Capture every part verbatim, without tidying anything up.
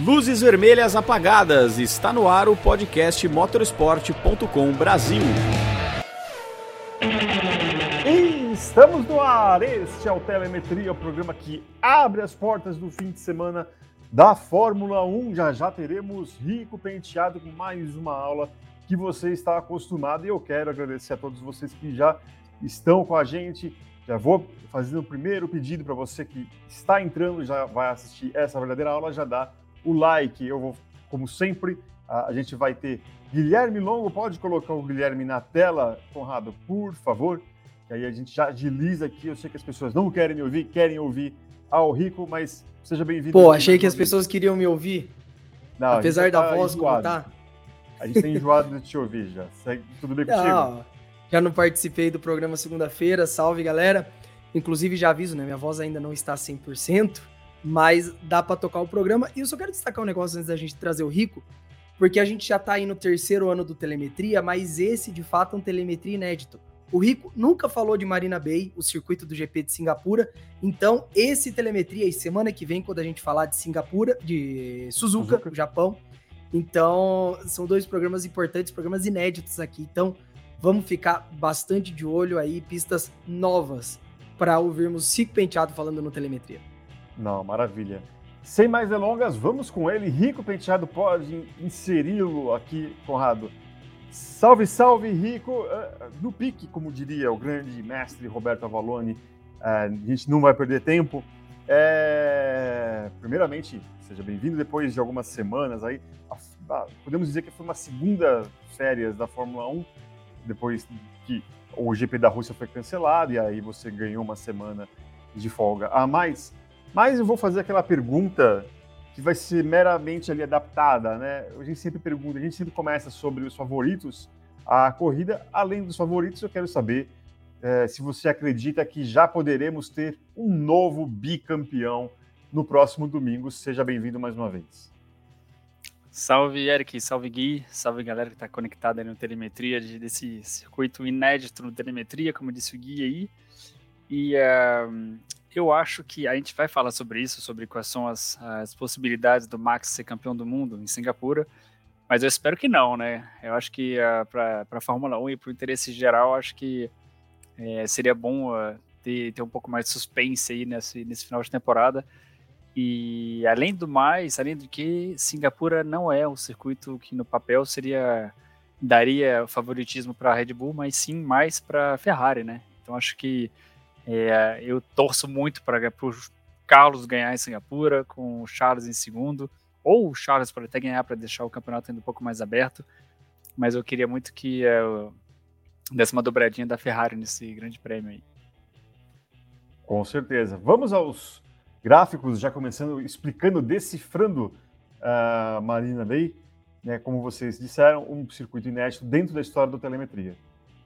Luzes vermelhas apagadas, está no ar o podcast motorsport ponto com Brasil. Estamos no ar, este é o Telemetria, o programa que abre as portas do fim de semana da Fórmula um. Já já teremos Rico Penteado com mais uma aula que você está acostumado, e eu quero agradecer a todos vocês que já estão com a gente. Já vou fazendo o primeiro pedido para você que está entrando e já vai assistir essa verdadeira aula, já dá o like. Eu vou, como sempre, a gente vai ter Guilherme Longo. Pode colocar o Guilherme na tela, Conrado, por favor, que aí a gente já agiliza aqui. Eu sei que as pessoas não querem me ouvir, querem ouvir ao Rico, mas seja bem-vindo. Pô, achei que as pessoas queriam me ouvir, não, apesar da tá voz como tá. A gente tá enjoado de te ouvir já. Tudo bem contigo? Não, já não participei do programa segunda-feira, salve galera. Inclusive já aviso, né, minha voz ainda não está cem por cento, mas dá para tocar o programa. E eu só quero destacar um negócio antes da gente trazer o Rico, porque a gente já tá aí no terceiro ano do Telemetria, mas esse de fato é um Telemetria inédito. O Rico nunca falou de Marina Bay, o circuito do G P de Singapura, então esse Telemetria, e semana que vem, quando a gente falar de Singapura, de Suzuka, Suzuka. O Japão, então são dois programas importantes, programas inéditos aqui, então vamos ficar bastante de olho aí, pistas novas, para ouvirmos Rico Penteado falando no Telemetria. Não, maravilha. Sem mais delongas, vamos com ele. Rico Penteado, pode inseri-lo aqui, Conrado. Salve, salve, Rico. No pique, como diria o grande mestre Roberto Avalone, a gente não vai perder tempo. É... Primeiramente, seja bem-vindo depois de algumas semanas aí. Podemos dizer que foi uma segunda férias da Fórmula um, depois que o G P da Rússia foi cancelado, e aí você ganhou uma semana de folga a mais. Mas eu vou fazer aquela pergunta que vai ser meramente ali adaptada, né? A gente sempre pergunta, a gente sempre começa sobre os favoritos à corrida. Além dos favoritos, eu quero saber é, se você acredita que já poderemos ter um novo bicampeão no próximo domingo. Seja bem-vindo mais uma vez. Salve, Eric, salve, Gui, salve galera que está conectada aí no Telemetria, desse circuito inédito no Telemetria, como disse o Gui aí. E uh, eu acho que a gente vai falar sobre isso, sobre quais são as, as possibilidades do Max ser campeão do mundo em Singapura, mas eu espero que não, né? Eu acho que uh, para a Fórmula um e para o interesse geral, acho que uh, seria bom uh, ter, ter um pouco mais de suspense aí nesse, nesse final de temporada. E além do mais, além do que, Singapura não é um circuito que no papel seria daria favoritismo para a Red Bull, mas sim mais para a Ferrari, né? Então acho que é, eu torço muito para o Carlos ganhar em Singapura, com o Charles em segundo, ou o Charles pode até ganhar para deixar o campeonato ainda um pouco mais aberto, mas eu queria muito que é, desse uma dobradinha da Ferrari nesse grande prêmio aí. Com certeza. Vamos aos gráficos, já começando, explicando, decifrando a uh, Marina Bay, né, como vocês disseram, um circuito inédito dentro da história do Telemetria.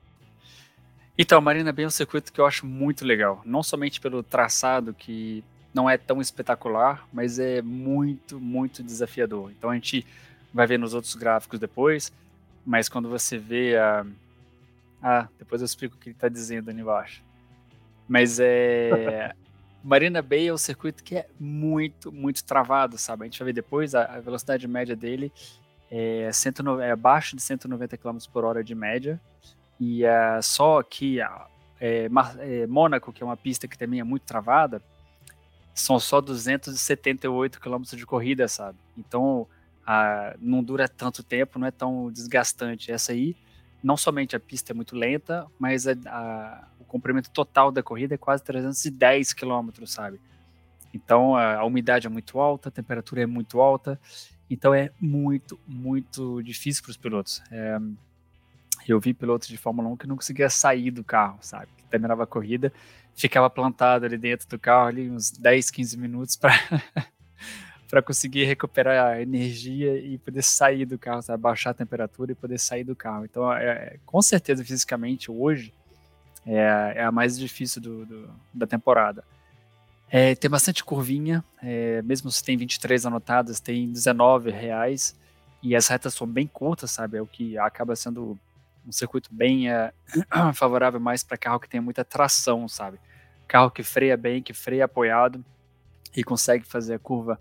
Então, Marina Bay é um circuito que eu acho muito legal, não somente pelo traçado, que não é tão espetacular, mas é muito, muito desafiador. Então a gente vai ver nos outros gráficos depois, mas quando você vê a... Ah, depois eu explico o que ele está dizendo ali embaixo. Mas é... Marina Bay é um circuito que é muito, muito travado, sabe? A gente vai ver depois, a, a velocidade média dele é, cento, é abaixo de cento e noventa quilômetros por hora de média, e uh, só que uh, é, é, Mônaco, que é uma pista que também é muito travada, são só duzentos e setenta e oito quilômetros de corrida, sabe? Então, uh, não dura tanto tempo, não é tão desgastante. Essa aí, não somente a pista é muito lenta, mas a, a, o comprimento total da corrida é quase trezentos e dez quilômetros, sabe? Então a, a umidade é muito alta, a temperatura é muito alta, então é muito, muito difícil para os pilotos. É, eu vi pilotos de Fórmula um que não conseguia sair do carro, sabe? Que terminava a corrida, ficava plantado ali dentro do carro, ali uns dez, quinze minutos para para conseguir recuperar a energia e poder sair do carro, sabe? Baixar a temperatura e poder sair do carro. Então, é, com certeza, fisicamente, hoje, é, é a mais difícil do, do, da temporada. É, tem bastante curvinha, é, mesmo se tem vinte e três anotadas, tem dezenove reais, e as retas são bem curtas, sabe? É o que acaba sendo um circuito bem é, favorável mais para carro que tem muita tração, sabe? Carro que freia bem, que freia apoiado e consegue fazer a curva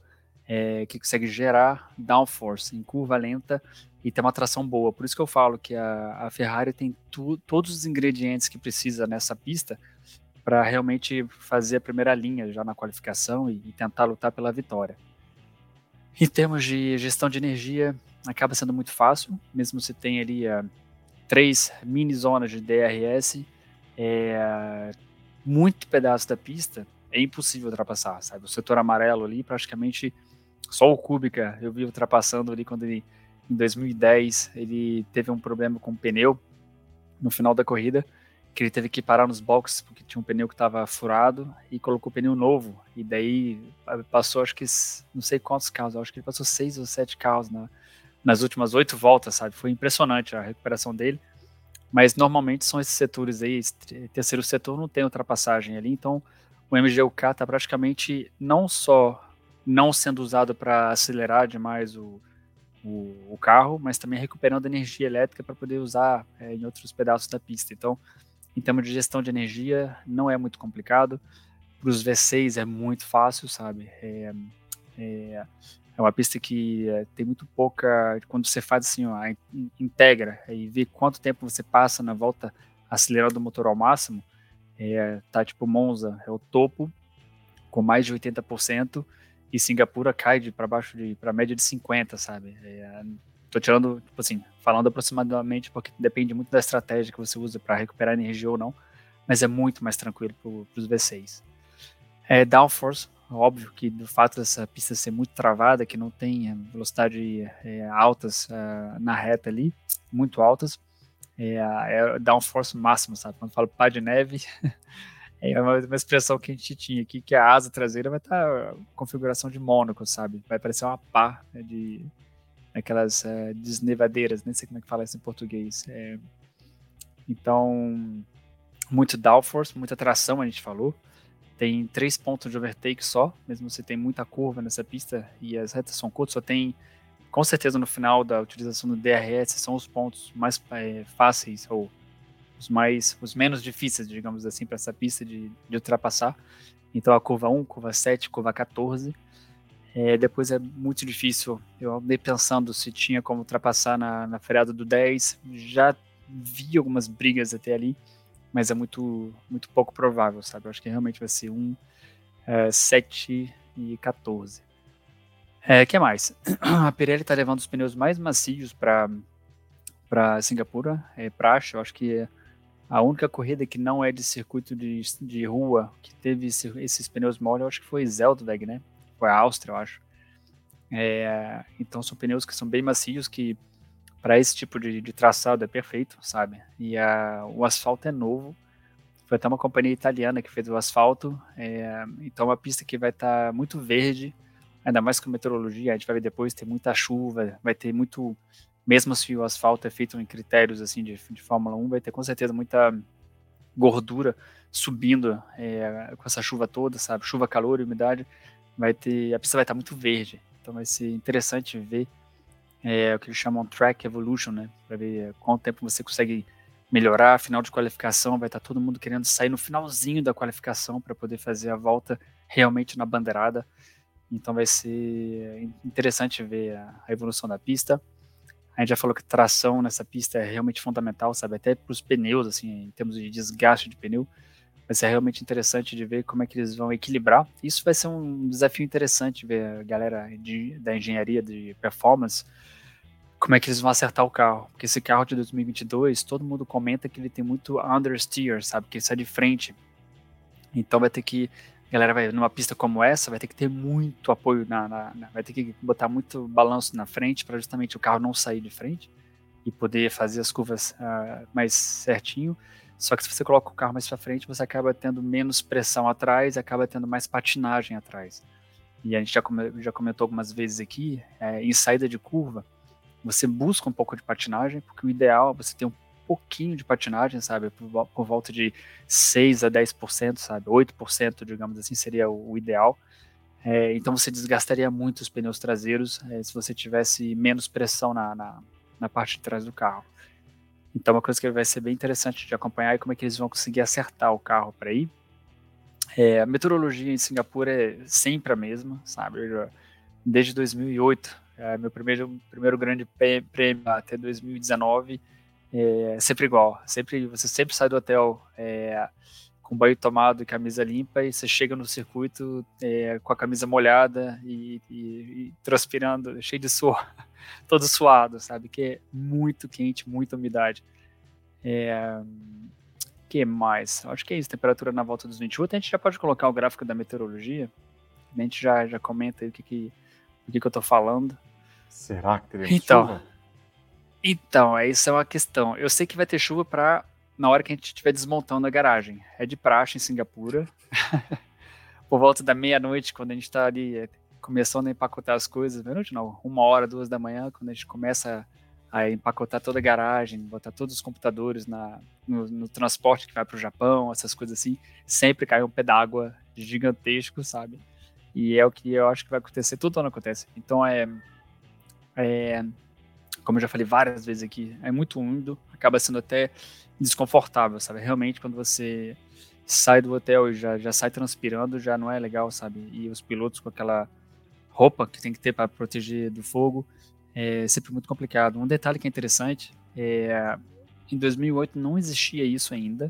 é, que consegue gerar downforce em curva lenta e ter uma tração boa. Por isso que eu falo que a, a Ferrari tem tu, todos os ingredientes que precisa nessa pista para realmente fazer a primeira linha já na qualificação e, e tentar lutar pela vitória. Em termos de gestão de energia, acaba sendo muito fácil, mesmo se tem ali uh, três mini zonas de D R S, é, muito pedaço da pista é impossível ultrapassar, sabe? O setor amarelo ali, praticamente só o Kubica eu vi ultrapassando ali quando ele, em dois mil e dez, ele teve um problema com o pneu no final da corrida, que ele teve que parar nos boxes porque tinha um pneu que estava furado e colocou pneu novo, e daí passou, acho que, não sei quantos carros, acho que ele passou seis ou sete carros na, nas últimas oito voltas, sabe? Foi impressionante a recuperação dele, mas normalmente são esses setores aí, esse terceiro setor não tem ultrapassagem ali, então o M G U K está praticamente não só não sendo usado para acelerar demais o, o, o carro, mas também recuperando energia elétrica para poder usar é, em outros pedaços da pista. Então, em termos de gestão de energia, não é muito complicado. Para os V seis é muito fácil, sabe? É, é, é uma pista que é, tem muito pouca... Quando você faz assim, ó, integra e vê quanto tempo você passa na volta acelerando o motor ao máximo, é, tá tipo Monza, é o topo, com mais de oitenta por cento, e Singapura cai de para baixo de para média de cinquenta, sabe? É, tô tirando, tipo assim, falando aproximadamente, porque depende muito da estratégia que você usa para recuperar energia ou não, mas é muito mais tranquilo para os V seis. É, downforce, óbvio que do fato dessa pista ser muito travada, que não tem velocidade é, altas uh, na reta ali, muito altas, é, é downforce máximo, sabe? Quando falo pá de neve, é uma, uma expressão que a gente tinha aqui, que a asa traseira vai estar configuração de Mônaco, sabe? Vai parecer uma pá, né, de aquelas uh, desnevadeiras, nem sei como é que fala isso em português. É, então, muito downforce, muita tração, a gente falou. Tem três pontos de overtake só, mesmo você tem muita curva nessa pista e as retas são curtas, só tem, com certeza no final da utilização do D R S, são os pontos mais é, fáceis, ou os mais, os menos difíceis, digamos assim, para essa pista de, de ultrapassar. Então a curva um, curva sete, curva quatorze, é, depois é muito difícil. Eu andei pensando se tinha como ultrapassar na, na freada do dez, já vi algumas brigas até ali, mas é muito, muito pouco provável, sabe? Eu acho que realmente vai ser um, é, sete e quatorze. É, que mais? A Pirelli está levando os pneus mais macios para para Singapura, é praxe. Eu acho que a única corrida que não é de circuito de, de rua, que teve esse, esses pneus mole, eu acho que foi Zeldweg, né? Foi a Áustria, eu acho. É, então são pneus que são bem macios, que para esse tipo de, de traçado é perfeito, sabe? E a, o asfalto é novo. Foi até uma companhia italiana que fez o asfalto. É, então é uma pista que vai estar tá muito verde, ainda mais com meteorologia. A gente vai ver depois, tem muita chuva, vai ter muito... Mesmo se o asfalto é feito em critérios assim, de, de Fórmula um, vai ter com certeza muita gordura subindo é, com essa chuva toda, sabe? Chuva, calor e umidade. Vai ter, a pista vai estar tá muito verde. Então vai ser interessante ver É, o que eles chamam track evolution, né? Para ver quanto tempo você consegue melhorar. Final de qualificação, vai estar todo mundo querendo sair no finalzinho da qualificação para poder fazer a volta realmente na bandeirada. Então vai ser interessante ver a, a evolução da pista. A gente já falou que tração nessa pista é realmente fundamental, sabe? Até para os pneus, assim, em termos de desgaste de pneu. Vai ser realmente interessante de ver como é que eles vão equilibrar. Isso vai ser um desafio interessante, ver a galera de, da engenharia de performance, como é que eles vão acertar o carro. Porque esse carro de dois mil e vinte e dois, todo mundo comenta que ele tem muito understeer, sabe? Que ele sai de frente. Então vai ter que... A galera vai, numa pista como essa, vai ter que ter muito apoio, na, na, na vai ter que botar muito balanço na frente para justamente o carro não sair de frente e poder fazer as curvas uh, mais certinho. Só que se você coloca o carro mais para frente, você acaba tendo menos pressão atrás, acaba tendo mais patinagem atrás. E a gente já, come, já comentou algumas vezes aqui, é, em saída de curva, você busca um pouco de patinagem, porque o ideal é você ter um pouquinho de patinagem, sabe, por, por volta de seis a dez por cento, sabe, oito por cento, digamos assim, seria o, o ideal. É, então você desgastaria muito os pneus traseiros é, se você tivesse menos pressão na, na, na parte de trás do carro. Então uma coisa que vai ser bem interessante de acompanhar é como é que eles vão conseguir acertar o carro para ir. É, a meteorologia em Singapura é sempre a mesma, sabe? Eu já desde dois mil e oito. É, meu primeiro, primeiro grande prêmio até dois mil e dezenove é sempre igual. Sempre, você sempre sai do hotel é, com banho tomado e camisa limpa, e você chega no circuito é, com a camisa molhada e, e, e transpirando, cheio de suor, todo suado, sabe? Que é muito quente, muita umidade. É, que mais? Acho que é isso, temperatura na volta dos vinte e oito. A gente já pode colocar o gráfico da meteorologia, a gente já, já comenta aí o que, que, o que, que eu tô falando. Será que teremos então, chuva? Então, essa é uma questão. Eu sei que vai ter chuva para na hora que a gente estiver desmontando a garagem. É de praxe em Singapura. Por volta da meia-noite, quando a gente está ali é, começando a empacotar as coisas, meia-noite não, uma hora, duas da manhã, quando a gente começa a empacotar toda a garagem, botar todos os computadores na, no, no transporte que vai para o Japão, essas coisas assim, sempre cai um pé d'água gigantesco, sabe? E é o que eu acho que vai acontecer, todo ano acontece. Então é, é como eu já falei várias vezes aqui, é muito úmido, acaba sendo até desconfortável, sabe? Realmente, quando você sai do hotel e já, já sai transpirando, já não é legal, sabe? E os pilotos com aquela roupa que tem que ter para proteger do fogo, é sempre muito complicado. Um detalhe que é interessante, é, em dois mil e oito não existia isso ainda,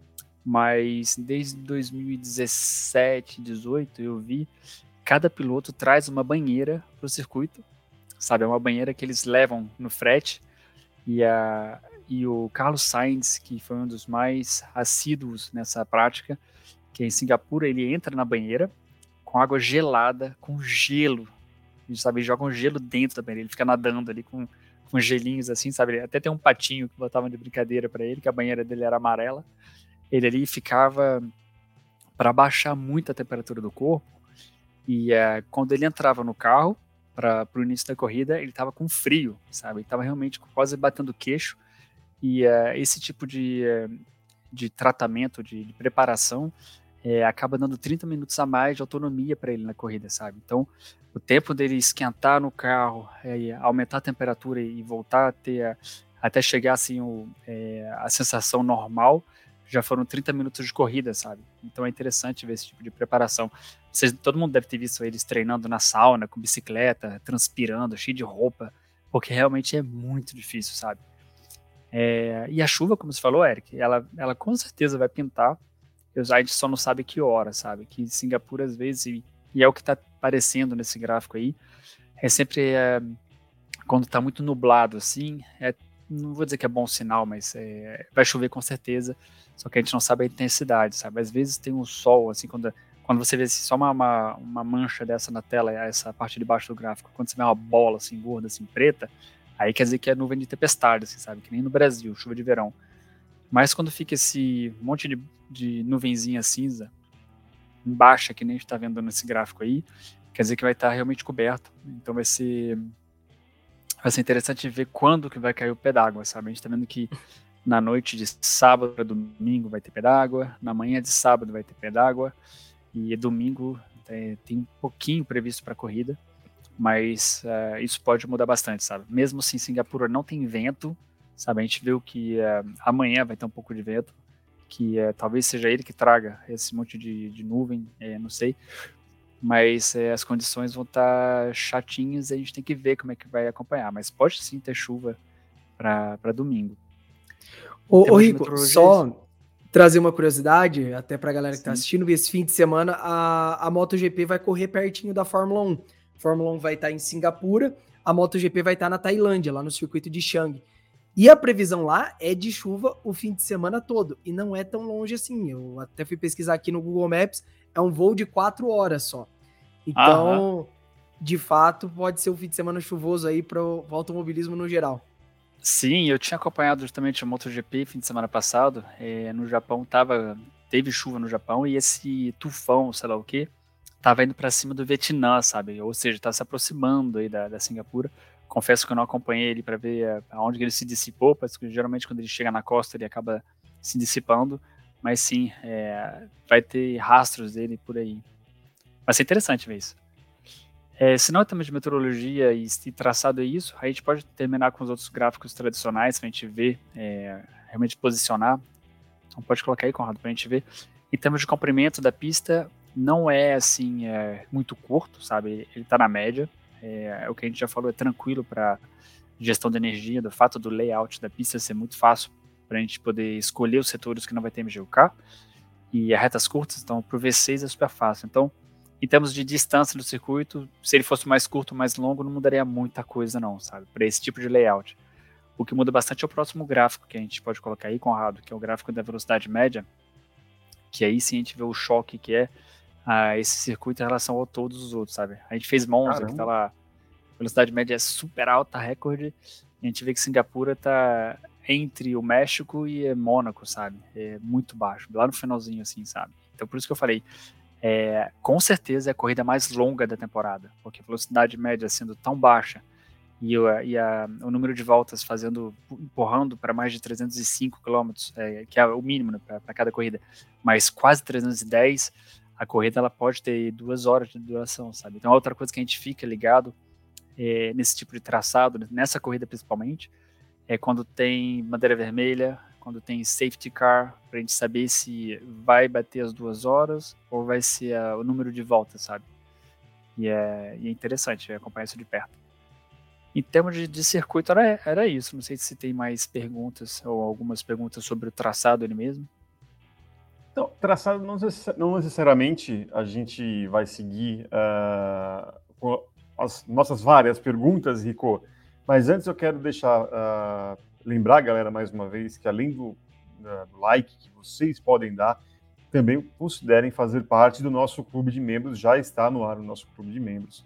mas desde dois mil e dezessete, dezoito, eu vi, cada piloto traz uma banheira para o circuito, sabe? É uma banheira que eles levam no frete, e, a, e o Carlos Sainz, que foi um dos mais assíduos nessa prática, que é em Singapura, ele entra na banheira com água gelada, com gelo, sabe? Eles jogam gelo dentro da banheira, ele fica nadando ali com, com gelinhos assim, sabe? Até tem um patinho que botavam de brincadeira para ele, que a banheira dele era amarela. Ele ali ficava para baixar muito a temperatura do corpo, e uh, quando ele entrava no carro para o início da corrida, ele estava com frio, sabe? Ele estava realmente quase batendo o queixo, e uh, esse tipo de, uh, de tratamento, de, de preparação, uh, acaba dando trinta minutos a mais de autonomia para ele na corrida, sabe? Então, o tempo dele esquentar no carro, uh, aumentar a temperatura e voltar a ter, uh, até chegar assim, o, uh, a sensação normal, já foram trinta minutos de corrida, sabe? Então é interessante ver esse tipo de preparação. Vocês, todo mundo deve ter visto eles treinando na sauna, com bicicleta, transpirando, cheio de roupa, porque realmente é muito difícil, sabe? É, e a chuva, como você falou, Eric, ela, ela com certeza vai pintar, a gente só não sabe que hora, sabe? Que em Singapura, às vezes, e, e é o que está aparecendo nesse gráfico aí, é sempre, é, quando está muito nublado, assim, é, não vou dizer que é bom sinal, mas é, vai chover com certeza, só que a gente não sabe a intensidade, sabe? Às vezes tem um sol, assim, quando, quando você vê assim, só uma, uma, uma mancha dessa na tela, essa parte de baixo do gráfico, quando você vê uma bola, assim, gorda, assim, preta, aí quer dizer que é nuvem de tempestade, assim, sabe? Que nem no Brasil, chuva de verão. Mas quando fica esse monte de, de nuvenzinha cinza, baixa, que nem a gente tá vendo nesse gráfico aí, quer dizer que vai estar realmente coberto. Então vai ser, vai ser interessante ver quando que vai cair o pé d'água, sabe? A gente tá vendo que na noite de sábado para domingo vai ter pé d'água, na manhã de sábado vai ter pé d'água, e domingo é, tem um pouquinho previsto para corrida, mas uh, isso pode mudar bastante, sabe? Mesmo assim, Singapura não tem vento, sabe? A gente viu que uh, amanhã vai ter um pouco de vento, que uh, talvez seja ele que traga esse monte de, de nuvem, é, não sei, mas uh, as condições vão estar tá chatinhas e a gente tem que ver como é que vai acompanhar, mas pode sim ter chuva para domingo. Ô, ô Rico, só trazer uma curiosidade, até pra galera que Sim. tá assistindo, esse fim de semana a, a MotoGP vai correr pertinho da Fórmula um. A Fórmula um vai estar tá em Singapura, a MotoGP vai estar tá na Tailândia, lá no circuito de Changi. E a previsão lá é de chuva o fim de semana todo, e não é tão longe assim. Eu até fui pesquisar aqui no Google Maps, é um voo de quatro horas só. Então, Aham. de fato, pode ser um fim de semana chuvoso aí para o automobilismo no geral. Sim, eu tinha acompanhado justamente o MotoGP fim de semana passado, é, no Japão tava, teve chuva no Japão, e esse tufão, sei lá o que, tava indo para cima do Vietnã, sabe, ou seja, tá se aproximando aí da, da Singapura. Confesso que eu não acompanhei ele para ver aonde ele se dissipou, porque geralmente quando ele chega na costa ele acaba se dissipando, mas sim, é, vai ter rastros dele por aí. Vai ser interessante ver isso. É, se não é tema de meteorologia e, e traçado é isso, a gente pode terminar com os outros gráficos tradicionais pra gente ver, é, realmente posicionar. Então pode colocar aí, Conrado, pra gente ver. Em termos de comprimento da pista, não é assim é, muito curto, sabe? Ele está na média. É, o que a gente já falou é tranquilo para gestão de energia, do fato do layout da pista ser muito fácil para a gente poder escolher os setores que não vai ter M G U K. E as retas curtas, então para o V seis é super fácil. Então, em termos de distância do circuito, se ele fosse mais curto, mais longo, não mudaria muita coisa não, sabe? Para esse tipo de layout. O que muda bastante é o próximo gráfico que a gente pode colocar aí, Conrado, que é o gráfico da velocidade média, que aí sim a gente vê o choque que é a esse circuito em relação a todos os outros, sabe? A gente fez Monza, Caramba. que tá lá, a velocidade média é super alta, recorde, e a gente vê que Singapura tá entre o México e Mônaco, sabe? É muito baixo, lá no finalzinho assim, sabe? Então por isso que eu falei, é, com certeza é a corrida mais longa da temporada, porque a velocidade média sendo tão baixa, e, o, e a, o número de voltas fazendo, empurrando para mais de trezentos e cinco quilômetros, é, que é o mínimo, né, para cada corrida, mas quase trezentos e dez, a corrida ela pode ter duas horas de duração, sabe? Então, outra coisa que a gente fica ligado é, nesse tipo de traçado, nessa corrida principalmente, é quando tem bandeira vermelha, quando tem safety car, para a gente saber se vai bater as duas horas ou vai ser a, o número de voltas, sabe? E é, e é interessante acompanhar isso de perto. Em termos de, de circuito, era, era isso. Não sei se tem mais perguntas ou algumas perguntas sobre o traçado ele mesmo. Então, traçado não, não necessariamente a gente vai seguir uh, com as nossas várias perguntas, Rico, mas antes eu quero deixar, uh, lembrar, galera, mais uma vez, que além do, uh, do like que vocês podem dar, também considerem fazer parte do nosso clube de membros. Já está no ar o nosso clube de membros.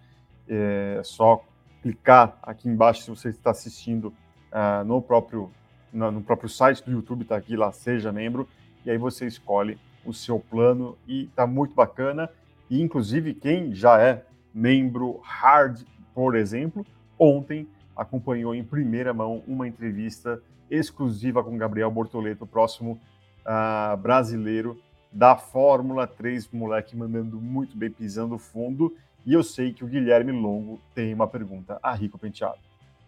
É só clicar aqui embaixo se você está assistindo uh, no, próprio, no, no próprio site do YouTube, está aqui lá, seja membro, e aí você escolhe o seu plano e está muito bacana. E inclusive quem já é membro hard, por exemplo, ontem acompanhou em primeira mão uma entrevista exclusiva com Gabriel Bortoleto, o próximo uh, brasileiro da Fórmula três, moleque mandando muito bem, pisando fundo. E eu sei que o Guilherme Longo tem uma pergunta a Rico Penteado.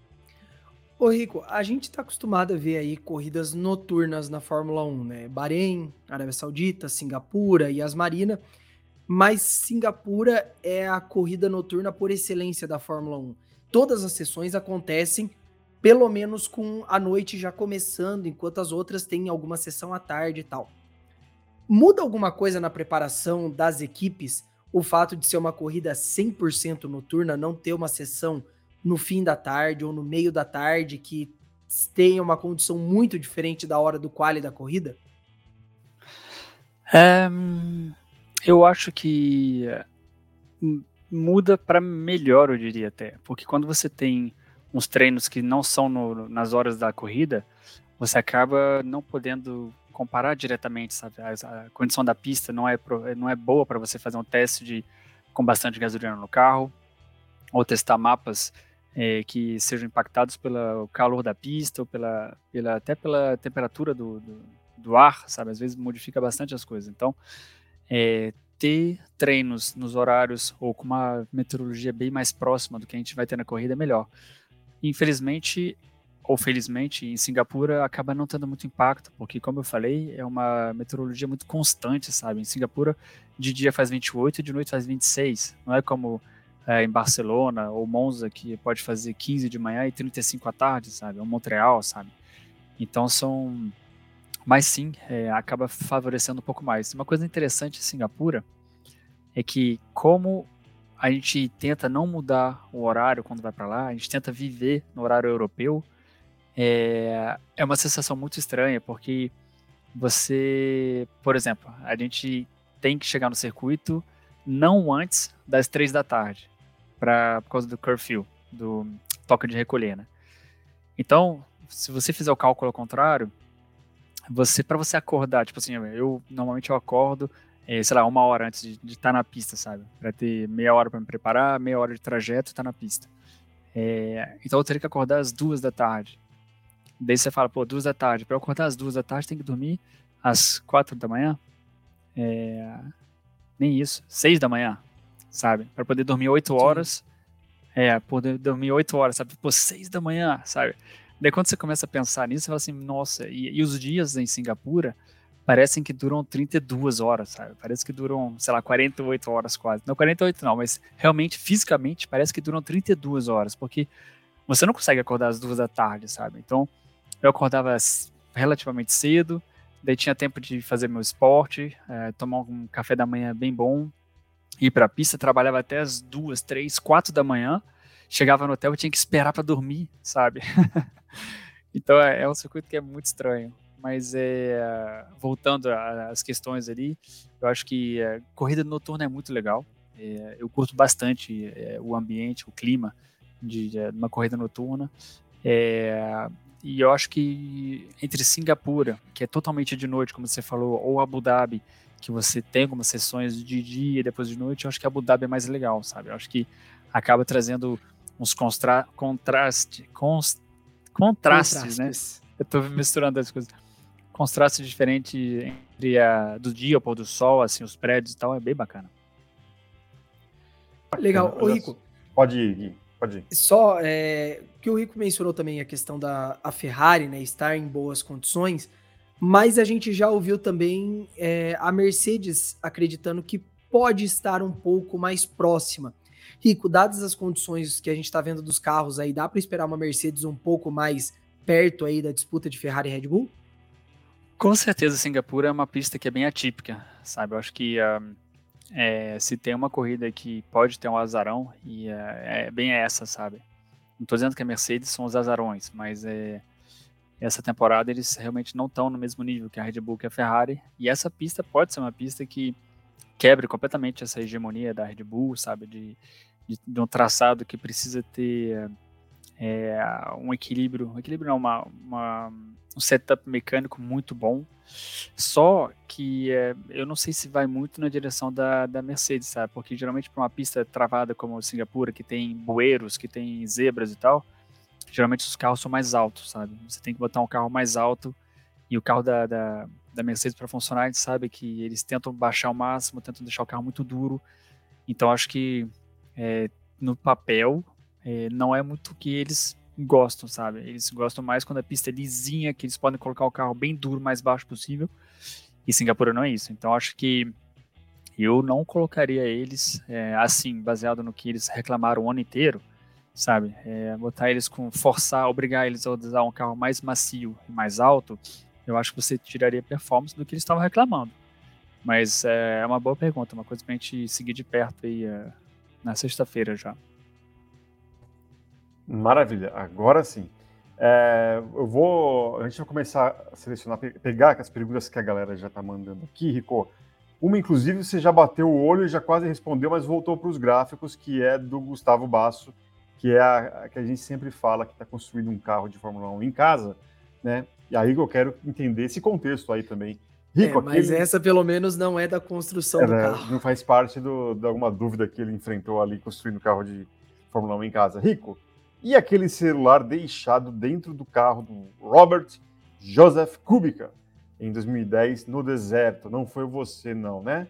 Ô Rico, a gente está acostumado a ver aí corridas noturnas na Fórmula um, né? Bahrein, Arábia Saudita, Singapura e as Marina, mas Singapura é a corrida noturna por excelência da Fórmula um. Todas as sessões acontecem pelo menos com a noite já começando, enquanto as outras têm alguma sessão à tarde e tal. Muda alguma coisa na preparação das equipes o fato de ser uma corrida cem por cento noturna, não ter uma sessão no fim da tarde ou no meio da tarde que tenha uma condição muito diferente da hora do quali da corrida? É, eu acho que muda para melhor, eu diria até, porque quando você tem uns treinos que não são no, nas horas da corrida, você acaba não podendo comparar diretamente, sabe? A, a condição da pista não é, pro, não é boa para você fazer um teste de, com bastante gasolina no carro, ou testar mapas é, que sejam impactados pelo calor da pista, ou pela, pela, até pela temperatura do, do, do ar, sabe? Às vezes modifica bastante as coisas. Então, é, ter treinos nos horários ou com uma meteorologia bem mais próxima do que a gente vai ter na corrida é melhor. Infelizmente, ou felizmente, em Singapura acaba não tendo muito impacto, porque, como eu falei, é uma meteorologia muito constante, sabe? Em Singapura, de dia faz vinte e oito e de noite faz vinte e seis. Não é como é, em Barcelona ou Monza, que pode fazer quinze de manhã e trinta e cinco à tarde, sabe? Ou Montreal, sabe? Então são... Mas sim, é, acaba favorecendo um pouco mais. Uma coisa interessante em Singapura é que, como a gente tenta não mudar o horário quando vai para lá, a gente tenta viver no horário europeu, É, é uma sensação muito estranha, porque você, por exemplo, a gente tem que chegar no circuito não antes das três da tarde, pra, por causa do curfew, do toque de recolher, né? Então, se você fizer o cálculo ao contrário, você, para você acordar, tipo assim, eu normalmente eu acordo, é, sei lá, uma hora antes de estar na pista, sabe? Para ter meia hora para me preparar, meia hora de trajeto e estar na pista. É, então eu teria que acordar às duas da tarde. Daí você fala, pô, duas da tarde. Para eu acordar às duas da tarde, tem que dormir às quatro da manhã? É... Nem isso. Seis da manhã, sabe? Para poder dormir oito horas. É, poder dormir oito horas, sabe? Pô, seis da manhã, sabe? Daí quando você começa a pensar nisso, você fala assim, nossa, e, e os dias em Singapura parecem que duram trinta e duas horas, sabe? Parece que duram, sei lá, quarenta e oito horas quase. Não, quarenta e oito não, mas realmente, fisicamente, parece que duram trinta e duas horas, porque você não consegue acordar às duas da tarde, sabe? Então, eu acordava relativamente cedo, daí tinha tempo de fazer meu esporte, é, tomar um café da manhã bem bom, ir pra pista, trabalhava até as duas, três, quatro da manhã, chegava no hotel e tinha que esperar pra dormir, sabe? Então, é, é um circuito que é muito estranho. Mas é, voltando às questões ali, eu acho que é, corrida noturna é muito legal. É, eu curto bastante é, o ambiente, o clima de, de uma corrida noturna. É, e eu acho que entre Singapura, que é totalmente de noite, como você falou, ou Abu Dhabi, que você tem algumas sessões de dia e depois de noite, eu acho que Abu Dhabi é mais legal, sabe? Eu acho que acaba trazendo uns constra, contraste, cons, contrastes, contrastes, né? Eu tô misturando as coisas. Contraste diferente entre a do dia, o pôr do sol, assim, os prédios e tal, é bem bacana. Legal. Ô, Rico. Pode ir, Gui, pode ir. Só é, que o Rico mencionou também a questão da a Ferrari, né, estar em boas condições, mas a gente já ouviu também é, a Mercedes acreditando que pode estar um pouco mais próxima. Rico, dadas as condições que a gente está vendo dos carros aí, dá para esperar uma Mercedes um pouco mais perto aí da disputa de Ferrari e Red Bull? Com certeza, Singapura é uma pista que é bem atípica, sabe? Eu acho que uh, é, se tem uma corrida que pode ter um azarão, e uh, é bem essa, sabe? Não estou dizendo que a Mercedes são os azarões, mas é, essa temporada eles realmente não estão no mesmo nível que a Red Bull, que a Ferrari, e essa pista pode ser uma pista que quebre completamente essa hegemonia da Red Bull, sabe? De, de, de um traçado que precisa ter é, um equilíbrio, um equilíbrio não, uma... uma um setup mecânico muito bom, só que é, eu não sei se vai muito na direção da, da Mercedes, sabe, porque geralmente para uma pista travada como Singapura, que tem bueiros, que tem zebras e tal, geralmente os carros são mais altos, sabe, você tem que botar um carro mais alto, e o carro da, da, da Mercedes para funcionar, a gente sabe que eles tentam baixar o máximo, tentam deixar o carro muito duro, então acho que é, no papel é, não é muito o que eles gostam, sabe? Eles gostam mais quando a pista é lisinha, que eles podem colocar o carro bem duro, mais baixo possível. E Singapura não é isso. Então acho que eu não colocaria eles é, assim, baseado no que eles reclamaram o ano inteiro, sabe? É, botar eles com forçar, obrigar eles a usar um carro mais macio e mais alto, eu acho que você tiraria performance do que eles estavam reclamando. Mas é uma boa pergunta, uma coisa pra gente seguir de perto aí é, na sexta-feira já. Maravilha, agora sim. É, eu vou. A gente vai começar a selecionar, pegar as perguntas que a galera já está mandando aqui, Rico. Uma, inclusive, você já bateu o olho e já quase respondeu, mas voltou para os gráficos, que é do Gustavo Basso, que é a, a que a gente sempre fala que está construindo um carro de Fórmula um em casa, né? E aí eu quero entender esse contexto aí também. Rico, é, mas aquele... essa pelo menos não é da construção é, do né, carro. Não faz parte do, de alguma dúvida que ele enfrentou ali construindo o carro de Fórmula um em casa. Rico, e aquele celular deixado dentro do carro do Robert Joseph Kubica em dois mil e dez no deserto? Não foi você não, né?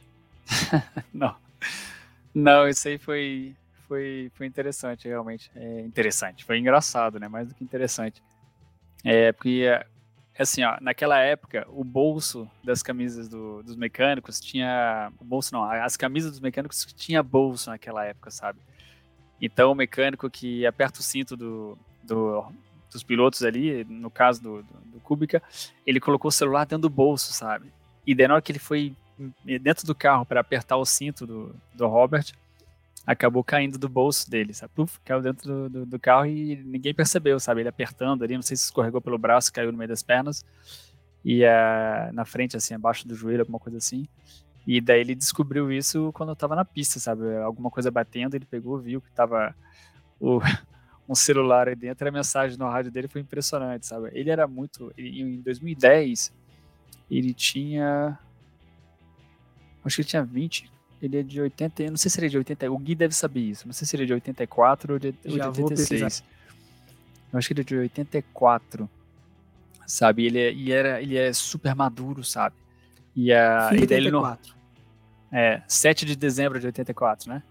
Não. Não, isso aí foi, foi, foi interessante, realmente. É interessante. Foi engraçado, né? Mais do que interessante. É, porque, assim, ó, naquela época, o bolso das camisas do, dos mecânicos tinha... O bolso não, as camisas dos mecânicos tinha bolso naquela época, sabe? Então, o mecânico que aperta o cinto do, do, dos pilotos ali, no caso do, do, do Kubica, ele colocou o celular dentro do bolso, sabe? E daí, na hora que ele foi dentro do carro para apertar o cinto do, do Robert, acabou caindo do bolso dele, sabe? Puf, caiu dentro do, do, do carro e ninguém percebeu, sabe? Ele apertando ali, não sei se escorregou pelo braço, caiu no meio das pernas, e uh, na frente, assim, abaixo do joelho, alguma coisa assim. E daí ele descobriu isso quando eu tava na pista, sabe? Alguma coisa batendo, ele pegou, viu que tava o, um celular aí dentro, e a mensagem no rádio dele foi impressionante, sabe? Ele era muito... Ele, em dois mil e dez, ele tinha... Acho que ele tinha vinte. Ele é de oitenta... Não sei se ele é de oitenta... O Gui deve saber isso. Não sei se ele é de oitenta e quatro ou de, Já ou de oitenta e seis. Vou pesquisar. Eu acho que ele é de oitenta e quatro. Sabe? Ele é, e era, ele é super maduro, sabe? E, a, e daí ele no, é, sete de dezembro de oitenta e quatro, né?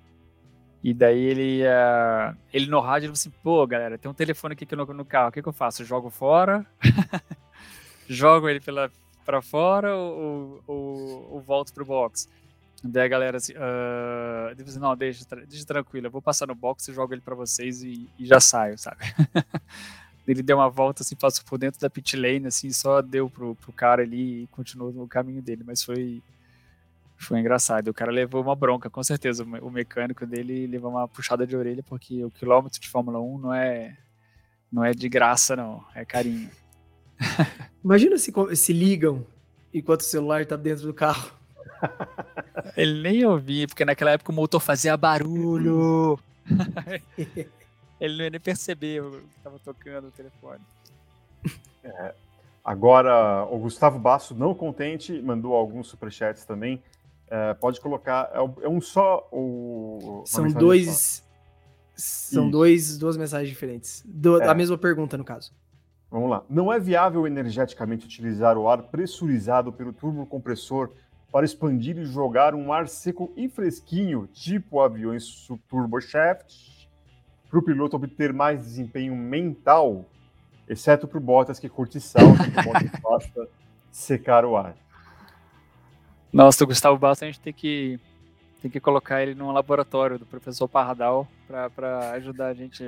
E daí ele, uh, ele no rádio, ele falou assim, pô, galera, tem um telefone aqui no, no carro, o que, que eu faço? Eu jogo fora? Jogo ele pela, pra fora ou, ou, ou volto pro box? Daí a galera assim, uh... eu assim, não, deixa, deixa tranquilo, eu vou passar no box e jogo ele pra vocês e, e já saio, sabe? Ele deu uma volta, assim, passou por dentro da pit lane, assim, só deu pro, pro cara ali e continuou no caminho dele, mas foi, foi engraçado. O cara levou uma bronca, com certeza, o mecânico dele levou uma puxada de orelha, porque o quilômetro de Fórmula um não é, não é de graça, não, é carinho. Imagina se, se ligam enquanto o celular tá dentro do carro. Ele nem ouvia, porque naquela época o motor fazia barulho. Ele não ia nem perceber o que estava tocando o telefone. É, agora, o Gustavo Basso, não contente, mandou alguns superchats também. É, pode colocar, é, é um só ou são dois só. São dois, duas mensagens diferentes. Do, é. A mesma pergunta, no caso. Vamos lá. Não é viável energeticamente utilizar o ar pressurizado pelo turbocompressor para expandir e jogar um ar seco e fresquinho, tipo aviões turboshaft, para o piloto obter mais desempenho mental, exceto para o Bottas que curte salto, que o Bottas basta secar o ar. Nossa, o Gustavo Bastos a gente tem que, tem que colocar ele num laboratório do professor Pardal para ajudar a gente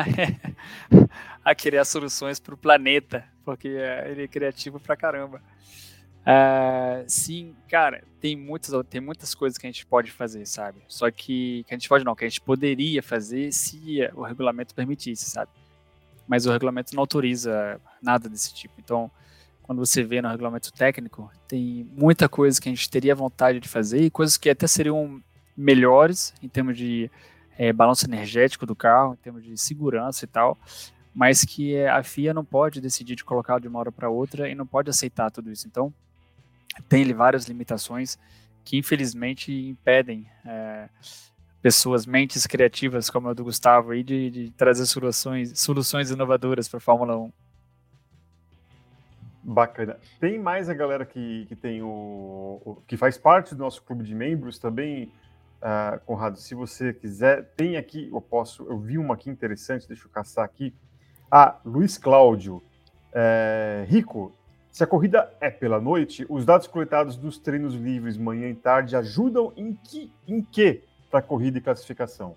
a criar soluções para o planeta, porque ele é criativo pra caramba. Uh, sim, cara, tem muitas, tem muitas coisas que a gente pode fazer, sabe? Só que, que a gente pode não, que a gente poderia fazer se o regulamento permitisse, sabe? Mas o regulamento não autoriza nada desse tipo. Então, quando você vê no regulamento técnico, tem muita coisa que a gente teria vontade de fazer e coisas que até seriam melhores em termos de é, balanço energético do carro, em termos de segurança e tal, mas que a F I A não pode decidir de colocar de uma hora para outra e não pode aceitar tudo isso. Então, tem várias limitações que infelizmente impedem é, pessoas, mentes criativas como a do Gustavo aí, de, de trazer soluções, soluções inovadoras para a Fórmula um. Bacana. Tem mais a galera que, que tem o, o que faz parte do nosso clube de membros também, uh, Conrado, se você quiser, tem aqui, eu posso, eu vi uma aqui interessante, deixa eu caçar aqui. Ah, Luiz Cláudio, é, Rico, se a corrida é pela noite, os dados coletados dos treinos livres manhã e tarde ajudam em que, em que para a corrida e classificação?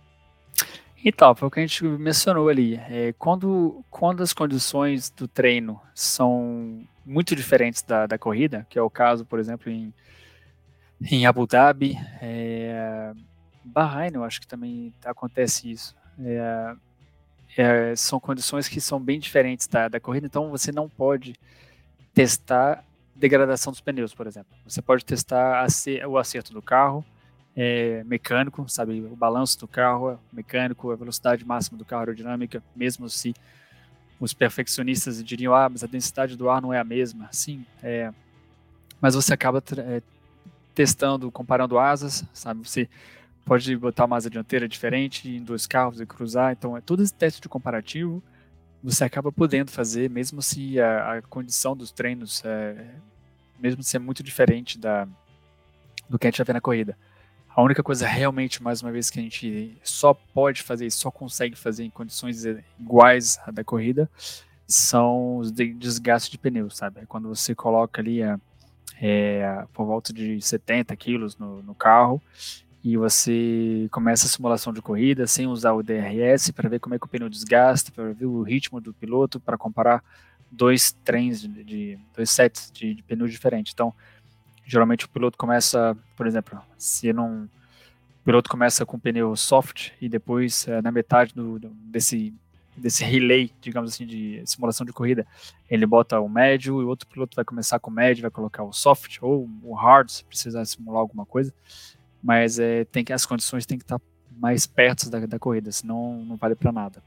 Então, foi o que a gente mencionou ali. É, quando, quando as condições do treino são muito diferentes da, da corrida, que é o caso, por exemplo, em, em Abu Dhabi, é, Bahrein, eu acho que também acontece isso. É, é, são condições que são bem diferentes da, da corrida, então você não pode testar degradação dos pneus, por exemplo. Você pode testar o acerto do carro, é, mecânico, sabe, o balanço do carro, mecânico, a velocidade máxima do carro, aerodinâmica, mesmo se os perfeccionistas diriam, ah, mas a densidade do ar não é a mesma. Sim, é, mas você acaba é, testando, comparando asas, sabe, você pode botar uma asa dianteira diferente em dois carros e cruzar, então é todo esse teste de comparativo você acaba podendo fazer, mesmo se a, a condição dos treinos, é, mesmo se é muito diferente da, do que a gente já vê na corrida. A única coisa realmente, mais uma vez, que a gente só pode fazer e só consegue fazer em condições iguais à da corrida são os de desgastes de pneus, sabe? Quando você coloca ali a, é, por volta de setenta quilos no, no carro e você começa a simulação de corrida sem usar o D R S para ver como é que o pneu desgasta, para ver o ritmo do piloto, para comparar dois trens, de, de dois sets de, de pneus diferentes. Então, geralmente o piloto começa, por exemplo, se não, o piloto começa com pneu soft e depois na metade do, desse, desse relay, digamos assim, de simulação de corrida, ele bota o médio e o outro piloto vai começar com o médio, vai colocar o soft ou o hard, se precisar simular alguma coisa. Mas é, tem que, as condições têm que estar mais perto da, da corrida, senão não vale para nada.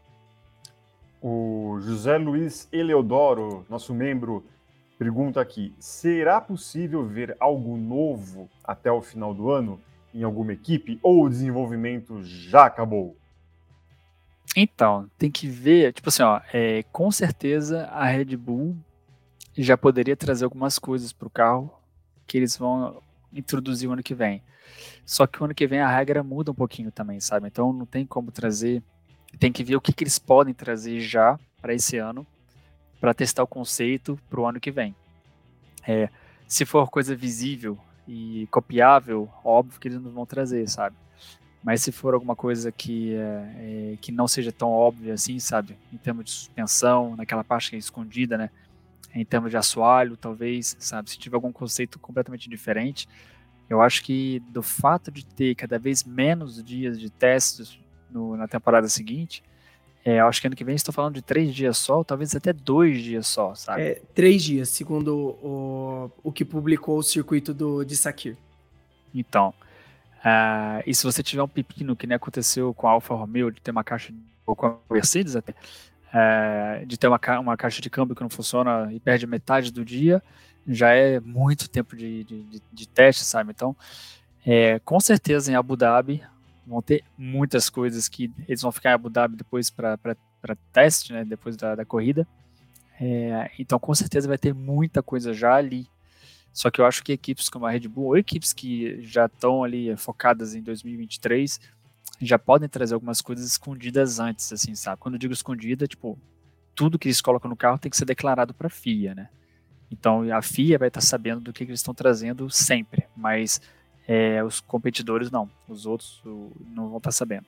O José Luiz Eleodoro, nosso membro, pergunta aqui, será possível ver algo novo até o final do ano em alguma equipe ou o desenvolvimento já acabou? Então, tem que ver, tipo assim, ó, é, com certeza a Red Bull já poderia trazer algumas coisas para o carro que eles vão introduzir o ano que vem. Só que o ano que vem a regra muda um pouquinho também, sabe? Então não tem como trazer, tem que ver o que, que eles podem trazer já para esse ano, para testar o conceito para o ano que vem. É, se for coisa visível e copiável, óbvio que eles não vão trazer, sabe? Mas se for alguma coisa que, é, é, que não seja tão óbvia assim, sabe? Em termos de suspensão, naquela parte que é escondida, né? Em termos de assoalho, talvez, sabe? Se tiver algum conceito completamente diferente, eu acho que do fato de ter cada vez menos dias de testes no, na temporada seguinte, é, eu acho que ano que vem estou falando de três dias só, ou talvez até dois dias só, sabe? É, três dias, segundo o, o que publicou o circuito do, de Sakir. Então, uh, e se você tiver um pepino, que nem aconteceu com a Alfa Romeo, de ter uma caixa, ou com a Mercedes até, uh, de ter uma, uma caixa de câmbio que não funciona e perde metade do dia, já é muito tempo de, de, de, de teste, sabe? Então, é, com certeza em Abu Dhabi vão ter muitas coisas que eles vão ficar em Abu Dhabi depois para teste, né? Depois da, da corrida. É, então, com certeza vai ter muita coisa já ali. Só que eu acho que equipes como a Red Bull, ou equipes que já estão ali focadas em dois mil e vinte e três, já podem trazer algumas coisas escondidas antes, assim, sabe? Quando eu digo escondida, tipo, tudo que eles colocam no carro tem que ser declarado para a F I A, né? Então, a F I A vai estar sabendo do que, que eles estão trazendo sempre, mas é, os competidores não, os outros o, não vão estar sabendo.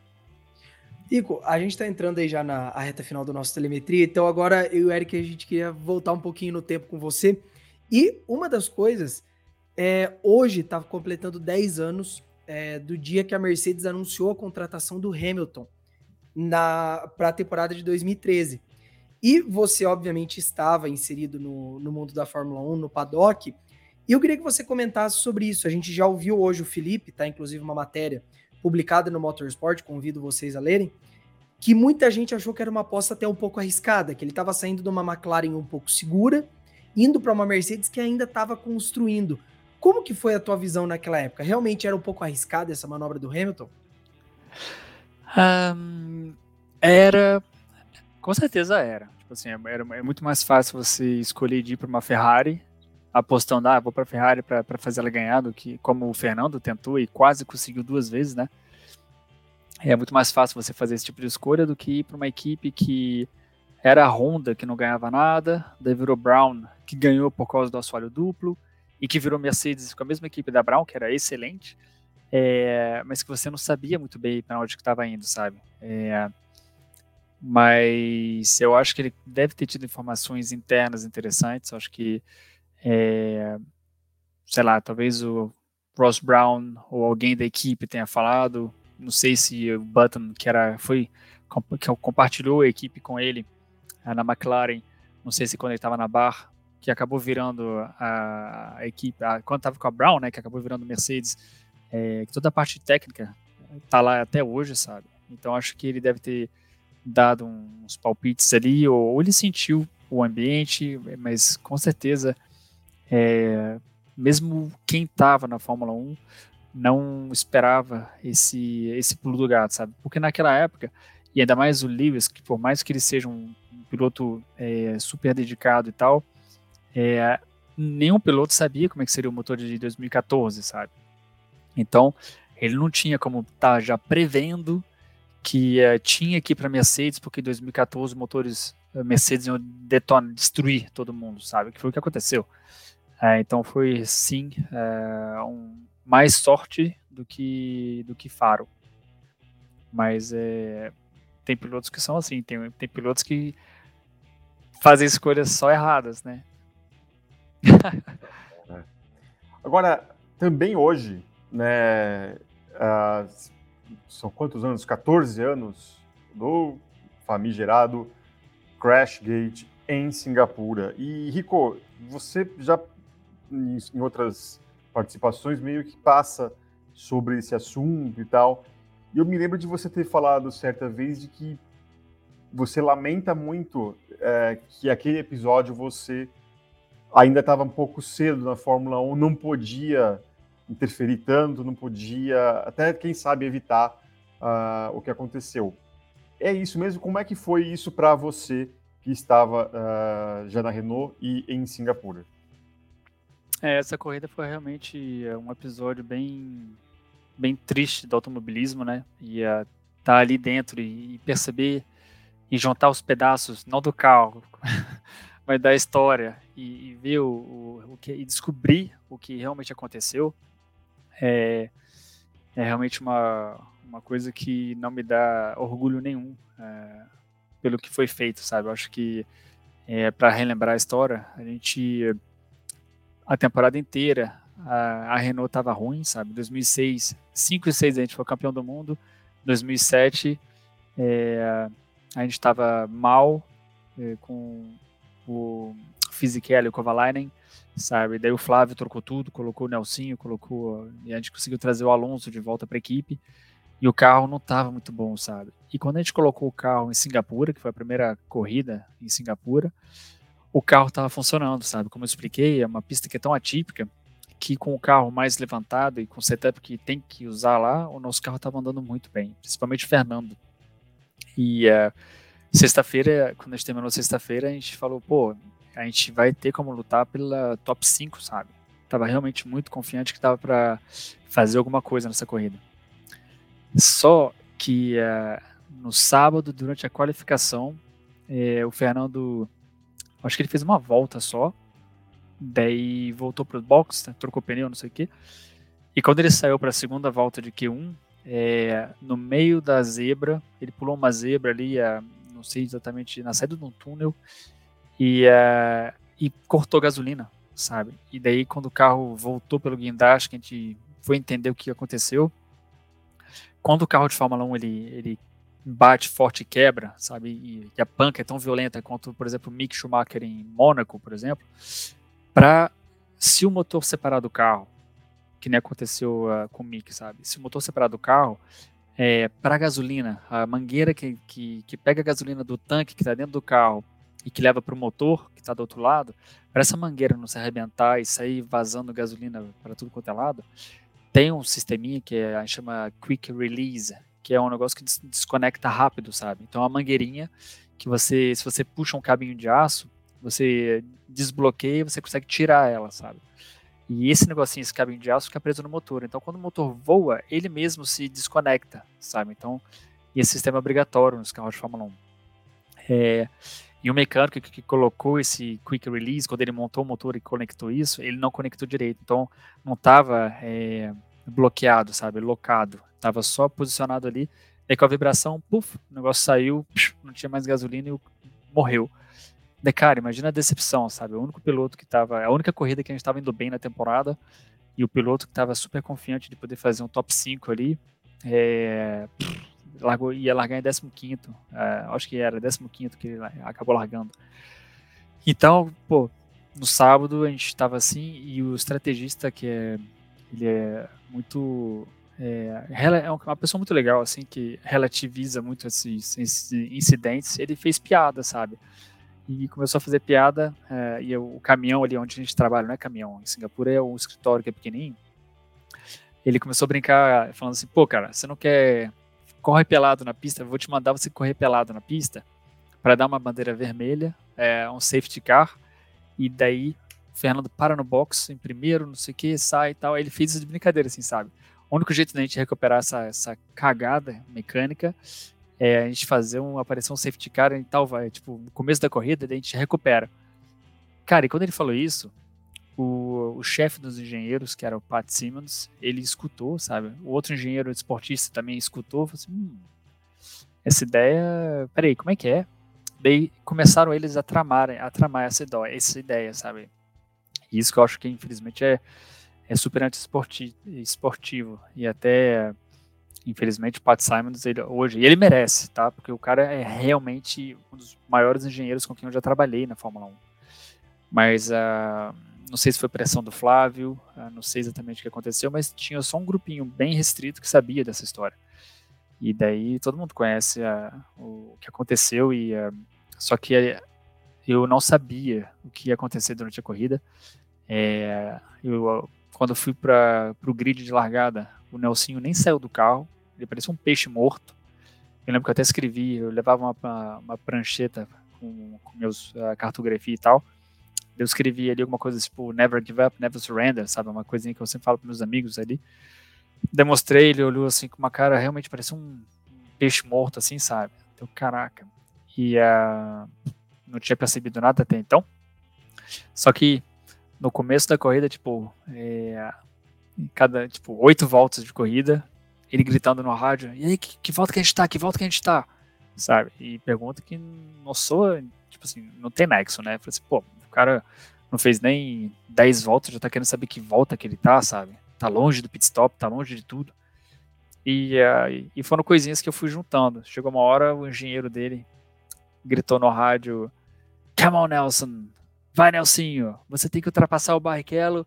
Ico, a gente está entrando aí já na reta final do nosso telemetria, então agora eu e o Eric, a gente queria voltar um pouquinho no tempo com você. E uma das coisas, é, hoje está completando dez anos é, do dia que a Mercedes anunciou a contratação do Hamilton para a temporada de dois mil e treze. E você, obviamente, estava inserido no, no mundo da Fórmula um, no paddock, e eu queria que você comentasse sobre isso. A gente já ouviu hoje o Felipe, tá inclusive uma matéria publicada no Motorsport, convido vocês a lerem, que muita gente achou que era uma aposta até um pouco arriscada, que ele estava saindo de uma McLaren um pouco segura, indo para uma Mercedes que ainda estava construindo. Como que foi a tua visão naquela época? Realmente era um pouco arriscada essa manobra do Hamilton? Um, era... Com certeza era. Tipo assim, era, é muito mais fácil você escolher de ir para uma Ferrari, apostando, ah, vou para a Ferrari para fazer ela ganhar, do que como o Fernando tentou e quase conseguiu duas vezes, né? É muito mais fácil você fazer esse tipo de escolha do que ir para uma equipe que era a Honda, que não ganhava nada, daí virou Brown, que ganhou por causa do assoalho duplo, e que virou Mercedes com a mesma equipe da Brown, que era excelente, é, mas que você não sabia muito bem para onde que estava indo, sabe? É, mas eu acho que ele deve ter tido informações internas interessantes. Eu acho que, é, sei lá, talvez o Ross Brown ou alguém da equipe tenha falado. Não sei se o Button, que era, foi, que compartilhou a equipe com ele na McLaren, não sei se quando ele estava na Bar, que acabou virando a, a equipe, a, quando estava com a Brown, né, que acabou virando Mercedes, é, que toda a parte técnica está lá até hoje, sabe? Então acho que ele deve ter dado uns palpites ali, ou, ou ele sentiu o ambiente, mas com certeza, é, mesmo quem estava na Fórmula um não esperava esse, esse pulo do gato, sabe? Porque naquela época, e ainda mais o Lewis, que por mais que ele seja um, um piloto é, super dedicado e tal, é, nenhum piloto sabia como é que seria o motor de dois mil e quatorze, sabe? Então, ele não tinha como estar tá já prevendo que uh, tinha que ir para Mercedes, porque em dois mil e quatorze os motores uh, Mercedes iam detonar, destruir todo mundo, sabe? Que foi o que aconteceu. Uh, então foi, sim, uh, um, mais sorte do que, do que faro. Mas é, tem pilotos que são assim, tem, tem pilotos que fazem escolhas só erradas, né? Agora, também hoje, né, uh, são quantos anos? quatorze anos do famigerado Crashgate em Singapura. E, Rico, você já, em outras participações, meio que passa sobre esse assunto e tal. E eu me lembro de você ter falado certa vez de que você lamenta muito é, que aquele episódio você ainda estava um pouco cedo na Fórmula um, não podia interferir tanto, não podia, até quem sabe, evitar uh, o que aconteceu. É isso mesmo? Como é que foi isso para você que estava uh, já na Renault e em Singapura? É, essa corrida foi realmente um episódio bem, bem triste do automobilismo, né? E uh, tá ali dentro e, e perceber e juntar os pedaços, não do carro, mas da história e, e ver o, o, o que, e descobrir o que realmente aconteceu é, é realmente uma, uma coisa que não me dá orgulho nenhum é, pelo que foi feito, sabe? Eu acho que é, para relembrar a história, a gente a temporada inteira a, a Renault estava ruim, sabe? dois mil e seis, cinco e seis a gente foi campeão do mundo, dois mil e sete é, a gente estava mal é, com o Fisichella e o Kovalainen, sabe? Daí o Flávio trocou tudo, colocou o Nelsinho, colocou e a gente conseguiu trazer o Alonso de volta para a equipe e o carro não estava muito bom, sabe? E quando a gente colocou o carro em Singapura, que foi a primeira corrida em Singapura, o carro estava funcionando, sabe? Como eu expliquei, é uma pista que é tão atípica que com o carro mais levantado e com o setup que tem que usar lá, o nosso carro estava andando muito bem, principalmente o Fernando. E uh, sexta-feira, quando a gente terminou sexta-feira, a gente falou, pô, a gente vai ter como lutar pela top cinco, sabe? Tava realmente muito confiante que dava para fazer alguma coisa nessa corrida. Só que uh, no sábado, durante a qualificação, eh, o Fernando, acho que ele fez uma volta só, daí voltou para o box, né, trocou pneu, não sei o quê, e quando ele saiu para a segunda volta de Q um, é, no meio da zebra, ele pulou uma zebra ali, uh, não sei exatamente, na saída de um túnel, e, uh, e cortou gasolina, sabe? E daí quando o carro voltou pelo guindaste, que a gente foi entender o que aconteceu, quando o carro de Fórmula um ele, ele bate forte e quebra, sabe, e, e a panca é tão violenta quanto, por exemplo, o Mick Schumacher em Mônaco, por exemplo, para, se o motor separar do carro, que nem aconteceu uh, com o Mick, sabe, se o motor separar do carro, é, para a gasolina, a mangueira que, que, que pega a gasolina do tanque que está dentro do carro e que leva para o motor, que está do outro lado, para essa mangueira não se arrebentar e sair vazando gasolina para tudo quanto é lado, tem um sisteminha que é, a gente chama Quick Release, que é um negócio que des- desconecta rápido, sabe? Então, é uma mangueirinha que você, se você puxa um cabinho de aço, você desbloqueia e você consegue tirar ela, sabe? E esse negocinho, esse cabinho de aço, fica preso no motor. Então, quando o motor voa, ele mesmo se desconecta, sabe? Então, e esse sistema é obrigatório nos carros de Fórmula um. É, e o mecânico que, que colocou esse Quick Release, quando ele montou o motor e conectou isso, ele não conectou direito. Então, não estava é, bloqueado, sabe? Locado. Estava só posicionado ali. E com a vibração, puf, o negócio saiu, psh, não tinha mais gasolina e morreu. Daí, cara, imagina a decepção, sabe? O único piloto que estava... A única corrida que a gente estava indo bem na temporada e o piloto que estava super confiante de poder fazer um top cinco ali, é, pff, largou, ia largar em décimo quinto. É, acho que era décimo quinto que ele acabou largando. Então, pô, no sábado a gente estava assim e o estrategista, que é... Ele é muito... É, é uma pessoa muito legal, assim, que relativiza muito esses, esses incidentes. Ele fez piada, sabe? E começou a fazer piada, é, e o caminhão ali onde a gente trabalha, não é caminhão, em Singapura é um escritório que é pequenininho. Ele começou a brincar, falando assim, pô, cara, você não quer correr pelado na pista? Eu vou te mandar você correr pelado na pista para dar uma bandeira vermelha, é, um safety car, e daí o Fernando para no box em primeiro, não sei o que, sai e tal. Aí ele fez isso de brincadeira, assim, sabe? O único jeito da gente recuperar essa, essa cagada mecânica é a gente fazer um, aparecer um safety car e tal, vai, tipo, no começo da corrida, daí a gente recupera. Cara, e quando ele falou isso, o, o chefe dos engenheiros, que era o Pat Simmons, ele escutou, sabe? O outro engenheiro esportista também escutou, falou assim, hum, essa ideia, peraí, como é que é? Daí começaram eles a tramar, a tramar essa ideia, essa ideia, sabe? E isso que eu acho que, infelizmente, é, é super anti-esportivo. E até... Infelizmente, o Pat Simmons, ele, hoje, e ele merece, tá? Porque o cara é realmente um dos maiores engenheiros com quem eu já trabalhei na Fórmula um. Mas uh, não sei se foi pressão do Flávio, uh, não sei exatamente o que aconteceu, mas tinha só um grupinho bem restrito que sabia dessa história. E daí todo mundo conhece uh, o que aconteceu, e uh, só que uh, eu não sabia o que ia acontecer durante a corrida. É, eu, uh, quando eu fui para o grid de largada, o Nelsinho nem saiu do carro, ele parecia um peixe morto. Eu lembro que eu até escrevi, eu levava uma, uma, uma prancheta com, com meus uh, cartografia e tal. Eu escrevi ali alguma coisa tipo never give up, never surrender, sabe? Uma coisinha que eu sempre falo para meus amigos ali. Demonstrei, ele olhou assim com uma cara, realmente parecia um peixe morto, assim, sabe? Então, caraca. E uh, não tinha percebido nada até então. Só que no começo da corrida, tipo, é, em cada, tipo, oito voltas de corrida, ele gritando no rádio, e aí, que, que volta que a gente tá? Que volta que a gente tá? Sabe? E pergunta que não soa, tipo assim, não tem nexo, né? Falei assim, pô, o cara não fez nem dez voltas, já tá querendo saber que volta que ele tá, sabe? Tá longe do pit stop, tá longe de tudo. E, uh, e foram coisinhas que eu fui juntando. Chegou uma hora, o engenheiro dele gritou no rádio, come on, Nelson, vai, Nelsinho, você tem que ultrapassar o Barrichello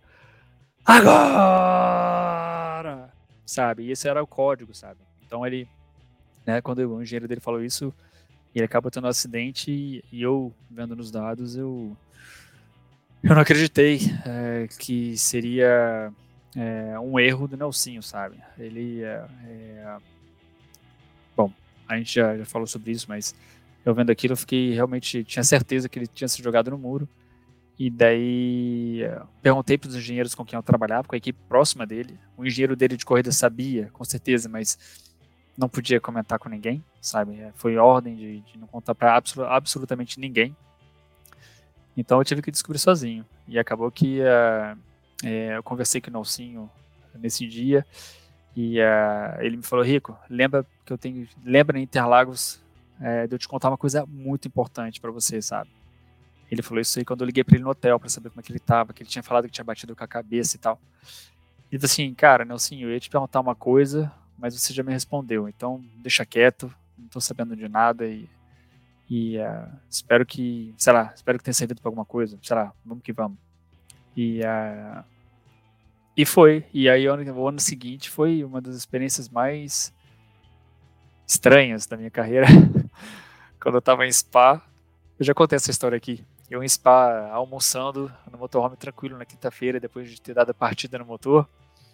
agora, sabe? E esse era o código, sabe? Então ele, né, quando o engenheiro dele falou isso, ele acabou tendo um acidente e, e eu, vendo nos dados, eu, eu não acreditei é, que seria é, um erro do Nelsinho, sabe? Ele, é, é, bom, a gente já, já falou sobre isso, mas eu vendo aquilo, eu fiquei realmente, tinha certeza que ele tinha se jogado no muro. E daí perguntei para os engenheiros com quem eu trabalhava, com a equipe próxima dele. O engenheiro dele de corrida sabia, com certeza, mas não podia comentar com ninguém, sabe? Foi ordem de, de não contar para absolut, absolutamente ninguém. Então eu tive que descobrir sozinho. E acabou que uh, é, eu conversei com o Nelsinho nesse dia e uh, ele me falou, Rico, lembra que eu tenho, lembra em Interlagos é, de eu te contar uma coisa muito importante para você, sabe? Ele falou isso aí quando eu liguei pra ele no hotel pra saber como é que ele tava, que ele tinha falado que tinha batido com a cabeça e tal. Ele falou assim, cara, Nelsinho, eu ia te perguntar uma coisa, mas você já me respondeu, então deixa quieto, não tô sabendo de nada e, e uh, espero que, sei lá, espero que tenha servido pra alguma coisa, sei lá, vamos que vamos. E, uh, e foi, e aí o ano, o ano seguinte foi uma das experiências mais estranhas da minha carreira, quando eu tava em Spa, eu já contei essa história aqui. Eu em Spa, almoçando no motorhome tranquilo na quinta-feira, depois de ter dado a partida no motor.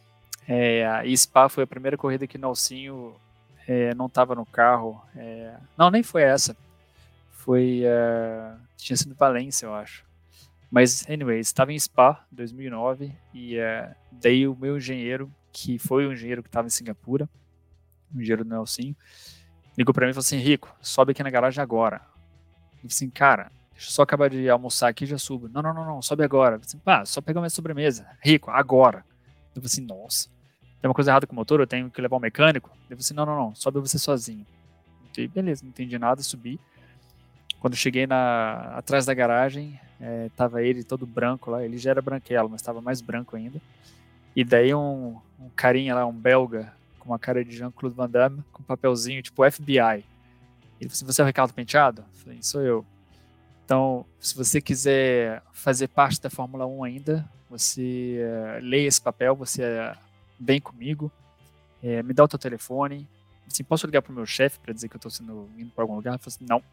É, e Spa foi a primeira corrida que o Nelsinho é, não estava no carro. É, não, nem foi essa. Foi. Uh, tinha sido Valência, eu acho. Mas, anyways, estava em Spa, dois mil e nove, e uh, daí o meu engenheiro, que foi o engenheiro que estava em Singapura, o engenheiro do Nelsinho, ligou para mim e falou assim: Rico, sobe aqui na garagem agora. Eu falei assim, cara, deixa eu só acabar de almoçar aqui e já subo. Não, não, não, não, sobe agora. Eu falei assim, ah, só pegar minha sobremesa. Rico, agora. Eu falei assim, nossa, tem uma coisa errada com o motor, eu tenho que levar um mecânico? Eu falei assim, não, não, não, sobe você sozinho. E beleza, não entendi nada, subi. Quando eu cheguei na, atrás da garagem, é, tava ele todo branco lá, ele já era branquelo, mas tava mais branco ainda. E daí um, um carinha lá, um belga, com uma cara de Jean-Claude Van Damme, com um papelzinho tipo F B I. Ele falou assim, você é o Ricardo Penteado? Eu falei, sou eu. Então, se você quiser fazer parte da Fórmula um ainda, você uh, leia esse papel, você uh, vem comigo, uh, me dá o teu telefone. Assim, posso ligar pro meu chefe para dizer que eu estou sendo indo para algum lugar? Ele falou assim, não.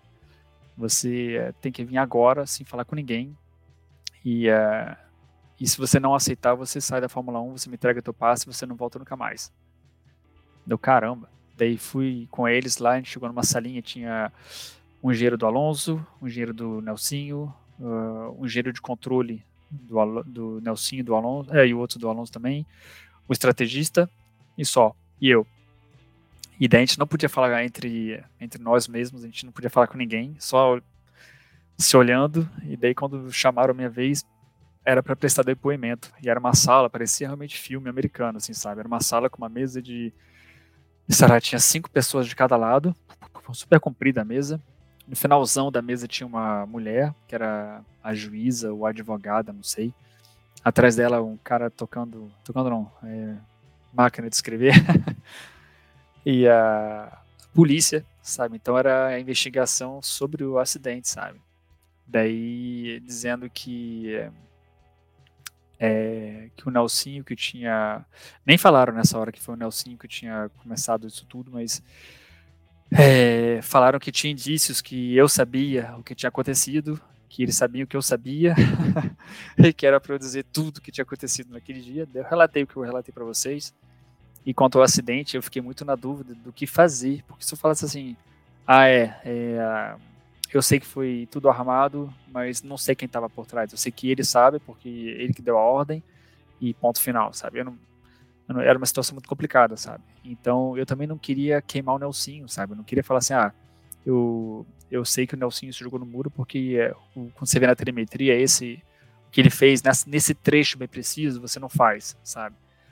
Você uh, tem que vir agora, sem falar com ninguém. E, uh, e se você não aceitar, você sai da Fórmula um, você me entrega teu passe e você não volta nunca mais. Deu caramba. Daí fui com eles lá, a gente chegou numa salinha, tinha um engenheiro do Alonso, um engenheiro do Nelsinho, uh, um engenheiro de controle do, do Nelsinho, do Alonso, é, e o outro do Alonso também, o estrategista, e só, e eu. E daí a gente não podia falar entre, entre nós mesmos, a gente não podia falar com ninguém, só se olhando, e daí quando chamaram a minha vez, era para prestar depoimento, e era uma sala, parecia realmente filme americano, assim, sabe, era uma sala com uma mesa de Sarah, tinha cinco pessoas de cada lado, super comprida a mesa. No finalzão da mesa tinha uma mulher, que era a juíza ou a advogada, não sei. Atrás dela um cara tocando, tocando não, é, máquina de escrever. E a polícia, sabe? Então era a investigação sobre o acidente, sabe? Daí dizendo que É, que o Nelsinho que tinha... Nem falaram nessa hora que foi o Nelsinho que tinha começado isso tudo, mas é, falaram que tinha indícios que eu sabia o que tinha acontecido, que eles sabiam o que eu sabia, e que era para eu dizer tudo o que tinha acontecido naquele dia. Eu relatei o que eu relatei para vocês, e quanto ao acidente, eu fiquei muito na dúvida do que fazer, porque se eu falasse assim, ah, é... é eu sei que foi tudo armado, mas não sei quem estava por trás. Eu sei que ele sabe, porque ele que deu a ordem, e ponto final, sabe? Eu não, eu não, era uma situação muito complicada, sabe? Então, eu também não queria queimar o Nelsinho, sabe? Eu não queria falar assim, ah, eu, eu sei que o Nelsinho se jogou no muro, porque é, o, quando você vê na telemetria, esse que ele fez nesse, nesse trecho bem preciso, você não faz, sabe?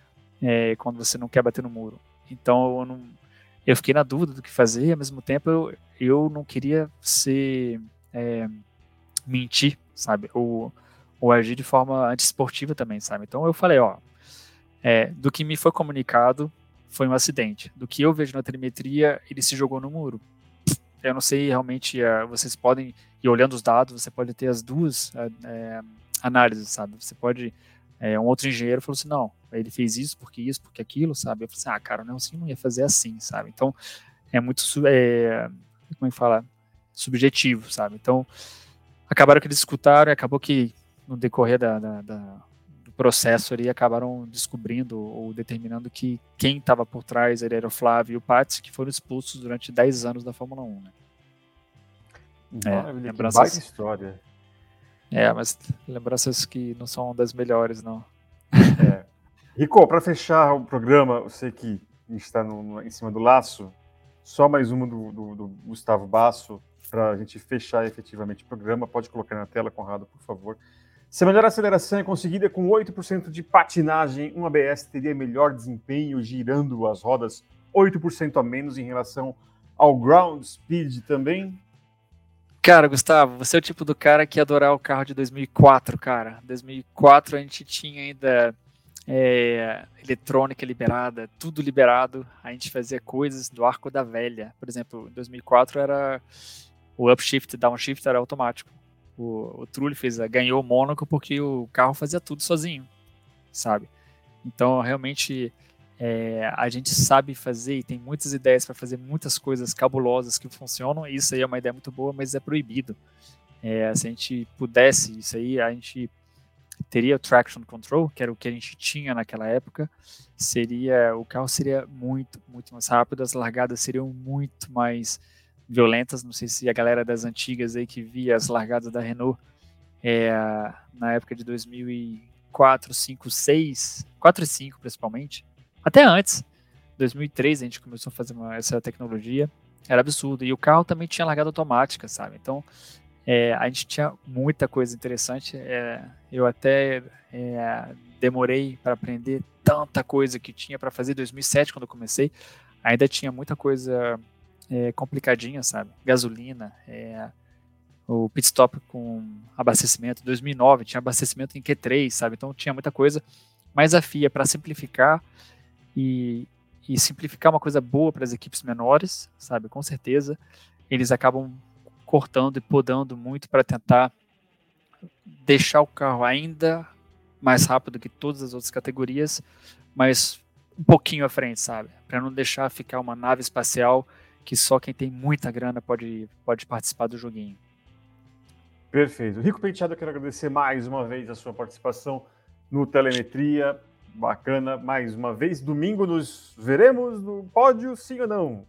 É, quando você não quer bater no muro. Então eu, não, eu fiquei na dúvida do que fazer, ao mesmo tempo eu, eu não queria ser é, mentir, sabe? Ou, ou agir de forma antiesportiva também, sabe? Então eu falei, ó, é, do que me foi comunicado foi um acidente. Do que eu vejo na telemetria, ele se jogou no muro. Eu não sei realmente, uh, vocês podem, e olhando os dados, você pode ter as duas uh, é, análises, sabe? Você pode, é, um outro engenheiro falou assim, não, ele fez isso, porque isso, porque aquilo, sabe? Eu falei assim, ah, cara, não, assim, não ia fazer assim, sabe? Então, é muito, é, como é que fala? Subjetivo, sabe? Então, acabaram que eles escutaram e acabou que, no decorrer da, da, da, do processo ali, acabaram descobrindo ou determinando que quem estava por trás ele era o Flávio e o Pats, que foram expulsos durante dez anos da Fórmula um, né? Maravilha, é, lembranças... que baita história. É, mas lembranças que não são das melhores, não. É. Rico, para fechar o programa, eu sei que a gente está em cima do laço, só mais uma do, do, do Gustavo Basso, para a gente fechar efetivamente o programa. Pode colocar na tela, Conrado, por favor. Se a melhor aceleração é conseguida com oito por cento de patinagem, um A B S teria melhor desempenho girando as rodas oito por cento a menos em relação ao ground speed também? Cara, Gustavo, você é o tipo do cara que ia adorar o carro de dois mil e quatro, cara. dois mil e quatro a gente tinha ainda é, eletrônica liberada, tudo liberado. A gente fazia coisas do arco da velha. Por exemplo, em dois mil e quatro era o upshift, downshift era automático. O, o Trulli fez, ganhou o Mônaco porque o carro fazia tudo sozinho, sabe? Então, realmente, é, a gente sabe fazer e tem muitas ideias para fazer muitas coisas cabulosas que funcionam. Isso aí é uma ideia muito boa, mas é proibido. É, se a gente pudesse isso aí, a gente teria o traction control, que era o que a gente tinha naquela época. Seria, o carro seria muito, muito mais rápido, as largadas seriam muito mais violentas. Não sei se a galera das antigas aí que via as largadas da Renault é, na época de dois mil e quatro, cinco, seis, quatro e cinco principalmente, até antes, dois mil e três a gente começou a fazer uma, essa tecnologia, era absurdo, e o carro também tinha largada automática, sabe? Então é, a gente tinha muita coisa interessante. É, eu até é, demorei para aprender tanta coisa que tinha para fazer. Em dois mil e sete, quando eu comecei, ainda tinha muita coisa É, complicadinha, sabe? Gasolina, é, o pit stop com abastecimento. Em dois mil e nove tinha abastecimento em Q três, sabe? Então tinha muita coisa. Mas a F I A, para simplificar e, e simplificar uma coisa boa para as equipes menores, sabe? Com certeza, eles acabam cortando e podando muito para tentar deixar o carro ainda mais rápido que todas as outras categorias, mas um pouquinho à frente, sabe? Para não deixar ficar uma nave espacial que só quem tem muita grana pode, pode participar do joguinho. Perfeito. Rico Penteado, eu quero agradecer mais uma vez a sua participação no Telemetria. Bacana, mais uma vez. Domingo nos veremos no pódio, sim ou não?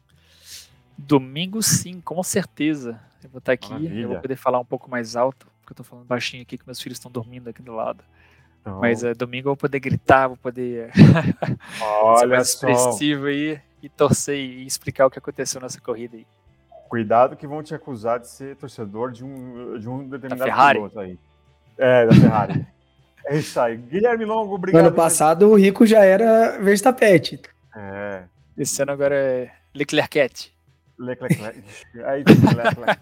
Domingo sim, com certeza. Eu vou estar aqui, Maravilha. Eu vou poder falar um pouco mais alto, porque eu estou falando baixinho aqui, que meus filhos estão dormindo aqui do lado. Então... Mas é, domingo eu vou poder gritar, vou poder ser mais expressivo aí e torcer e explicar o que aconteceu nessa corrida aí. Cuidado que vão te acusar de ser torcedor de um, de um determinado piloto aí. É, da Ferrari. É isso aí. Guilherme Longo, obrigado. Ano passado o Rico já era Verstappen. É. Esse ano agora é Leclerc. Leclerc. Aí, Leclerc.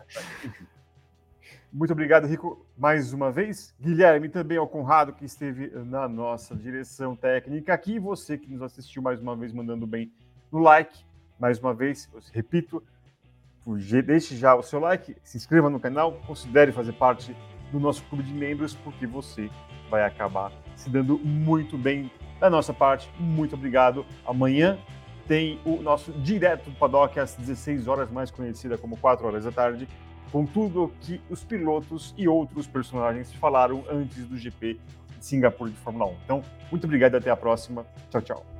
Muito obrigado, Rico, mais uma vez. Guilherme, também ao Conrado, que esteve na nossa direção técnica aqui. Você que nos assistiu mais uma vez, mandando bem no like. Mais uma vez, eu repito, deixe já o seu like, se inscreva no canal, considere fazer parte do nosso clube de membros, porque você vai acabar se dando muito bem da nossa parte. Muito obrigado. Amanhã tem o nosso Direto do Paddock, às dezesseis horas, mais conhecida como quatro horas da tarde, com tudo que os pilotos e outros personagens falaram antes do G P de Singapura de Fórmula um. Então, muito obrigado e até a próxima. Tchau, tchau.